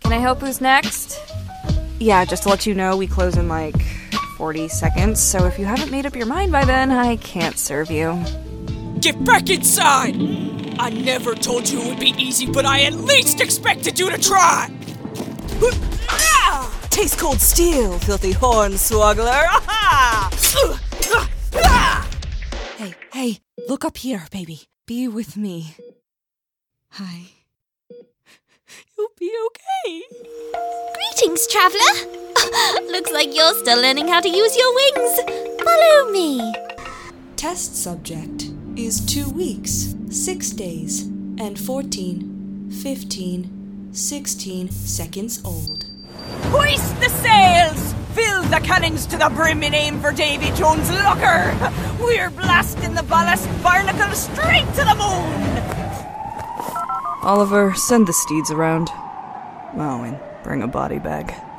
Can I help? Who's next? Yeah, just to let you know, we close in like 40 seconds, so if you haven't made up your mind by then, I can't serve you. Get back inside! I never told you it would be easy, but I at least expected you to try! Taste cold steel, filthy hornswoggler! Hey, look up here, baby. Be with me. Hi. You'll be okay. Greetings, traveler. Looks like you're still learning how to use your wings. Follow me. Test subject is 2 weeks, 6 days, and 14, 15, 16 seconds old. Hoist the sails! Fill the cannons to the brim and aim for Davy Jones' locker! We're blasting the ballast barnacle straight to the moon! Oliver, send the steeds around. Oh, and bring a body bag.